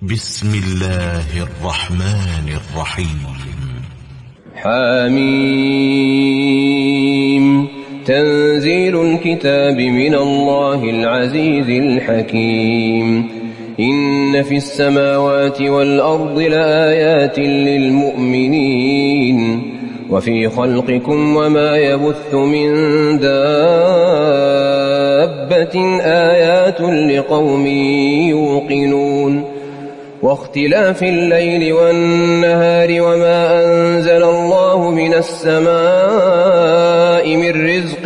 بسم الله الرحمن الرحيم. حميم. تنزيل الكتاب من الله العزيز الحكيم. إن في السماوات والأرض لآيات للمؤمنين وفي خلقكم وما يبث من دابة آيات لقوم يوقنون. واختلاف الليل والنهار وما أنزل الله من السماء من رزق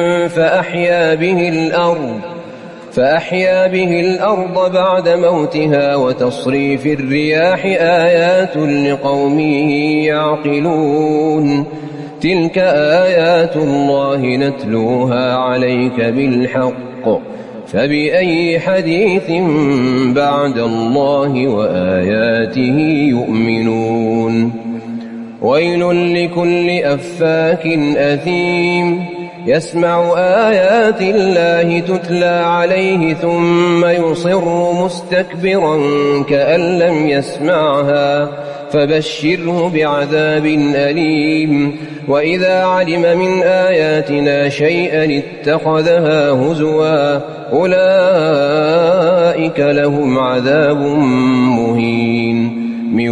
فأحيا به الأرض بعد موتها وتصريف الرياح آيات لقوم يعقلون. تلك آيات الله نتلوها عليك بالحق فبأي حديث بعد الله وآياته يؤمنون. ويل لكل أفاك أثيم يسمع آيات الله تتلى عليه ثم يصر مستكبرا كأن لم يسمعها فبشره بعذاب أليم. وإذا علم من آياتنا شيئا اتخذها هزوا أولئك لهم عذاب مهين. من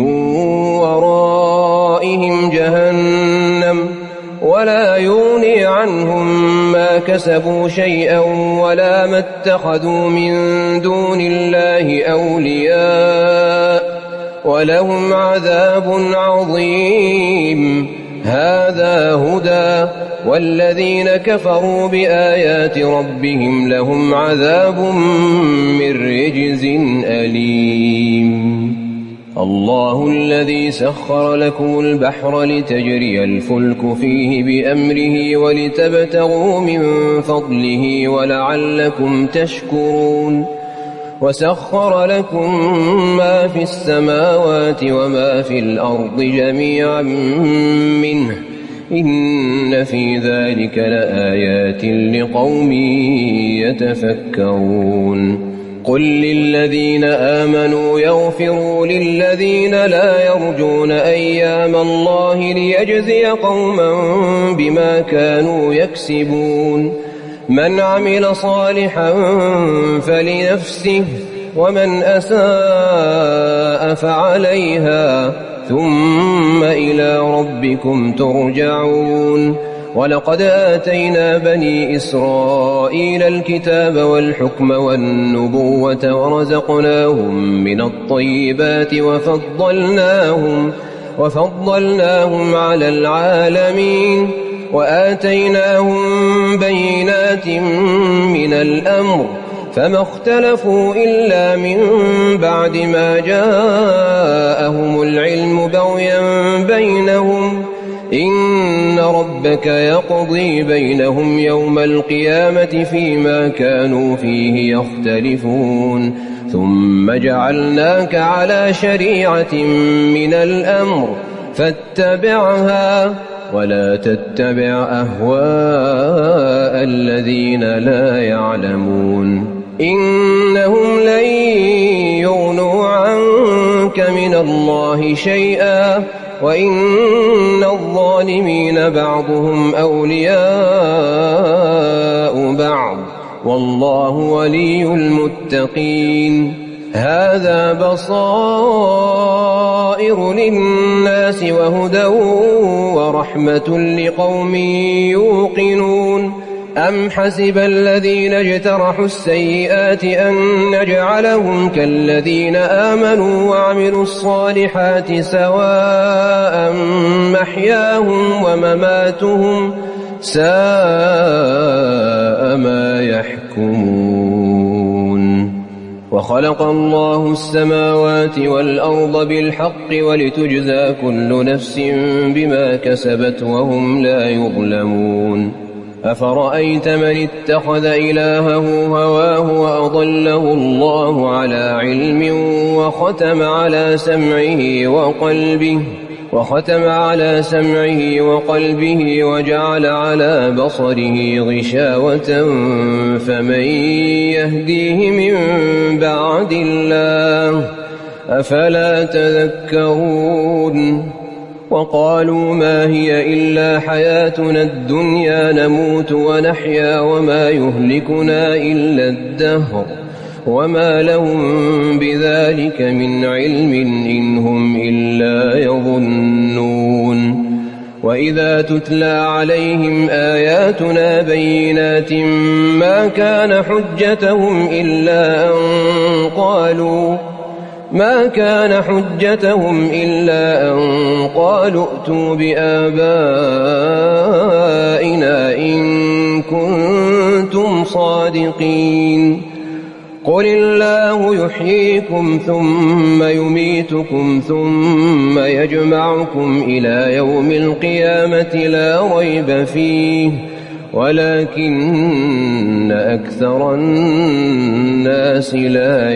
ورائهم جهنم ولا يغني عنهم ما كسبوا شيئا ولا ما اتخذوا من دون الله أولياء ولهم عذاب عظيم. هذا هدى والذين كفروا بآيات ربهم لهم عذاب من رجز أليم. الله الذي سخر لكم البحر لتجري الفلك فيه بأمره ولتبتغوا من فضله ولعلكم تشكرون. وسخر لكم ما في السماوات وما في الأرض جميعا منه إن في ذلك لآيات لقوم يتفكرون. قل للذين آمنوا يغفروا للذين لا يرجون أيام الله ليجزي قوما بما كانوا يكسبون. من عمل صالحا فلنفسه ومن أساء فعليها ثم إلى ربكم ترجعون. ولقد آتينا بني إسرائيل الكتاب والحكم والنبوة ورزقناهم من الطيبات وفضلناهم على العالمين وآتيناهم بينات من الأمر فما اختلفوا إلا من بعد ما جاءهم العلم بغيا بينهم. إن ربك يقضي بينهم يوم القيامة فيما كانوا فيه يختلفون. ثم جعلناك على شريعة من الأمر فاتبعها ولا تتبع أهواء الذين لا يعلمون. إنهم لن يغنوا عنك من الله شيئا وإن الظالمين بعضهم أولياء بعض والله ولي المتقين. هذا بصائر للناس وهدى ورحمة لقوم يوقنون. أم حسب الذين اجترحوا السيئات أن نجعلهم كالذين آمنوا وعملوا الصالحات سواء محياهم ومماتهم ساء ما يحكمون. وخلق الله السماوات والأرض بالحق ولتجزى كل نفس بما كسبت وهم لا يظلمون. أفرأيت من اتخذ إلهه هواه وأضله الله على علم وختم على سمعه وقلبه وجعل على بصره غشاوة فمن يهديه من بعد الله أفلا تذكرون وقالوا ما هي إلا حياتنا الدنيا نموت ونحيا وما يهلكنا إلا الدهر وما لهم بذلك من علم إن هم إلا يظنون وإذا تتلى عليهم آياتنا بينات ما كان حجتهم إلا أن قالوا ائتوا بآبائنا إن كنتم صادقين قل الله يحييكم ثم يميتكم ثم يجمعكم إلى يوم القيامة لا ريب فيه ولكن أكثر الناس لا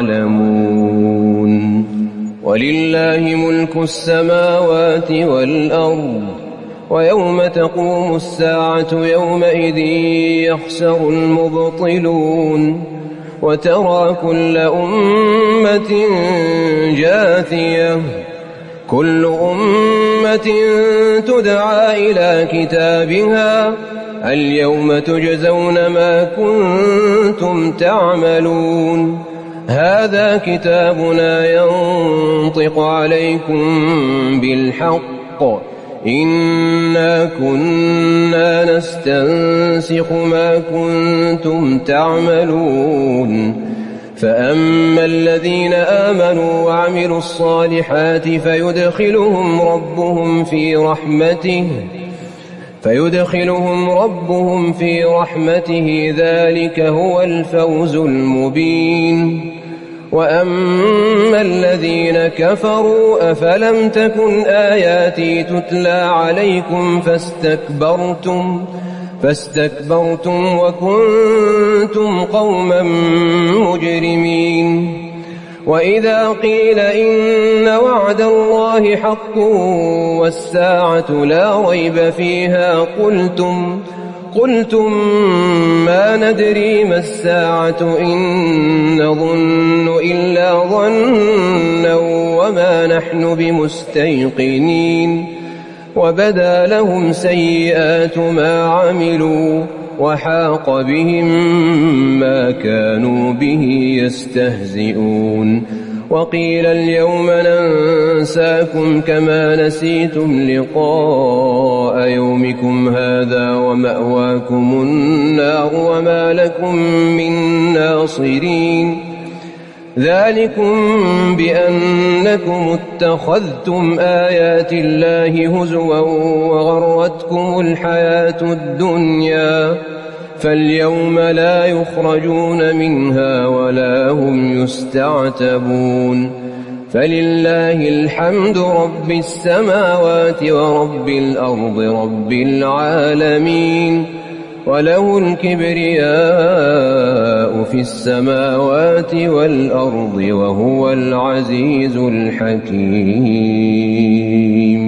يعلمون ولله ملك السماوات والأرض ويوم تقوم الساعة يومئذ يخسر المبطلون وترى كل أمة جاثية كل أمة تدعى إلى كتابها اليوم تجزون ما كنتم تعملون هذا كتابنا ينطق عليكم بالحق إنا كنا نستنسخ ما كنتم تعملون فأما الذين آمنوا وعملوا الصالحات فيدخلهم ربهم في رحمته ذلك هو الفوز المبين وأما الذين كفروا أفلم تكن آياتي تتلى عليكم فاستكبرتم وكنتم قوما مجرمين وإذا قيل إن وعد الله حق والساعة لا ريب فيها قلتم ما ندري ما الساعة إن نظن إلا ظنا وما نحن بمستيقنين وبدا لهم سيئات ما عملوا وحاق بهم ما كانوا به يستهزئون وقيل اليوم ننساكم كما نسيتم لقاء يومكم هذا ومأواكم النار وما لكم من ناصرين ذلكم بأنكم اتخذتم آيات الله هزوا وغرتكم الحياة الدنيا فاليوم لا يخرجون منها ولا هم يستعتبون فلله الحمد رب السماوات ورب الأرض رب العالمين وله الكبرياء في السماوات والأرض وهو العزيز الحكيم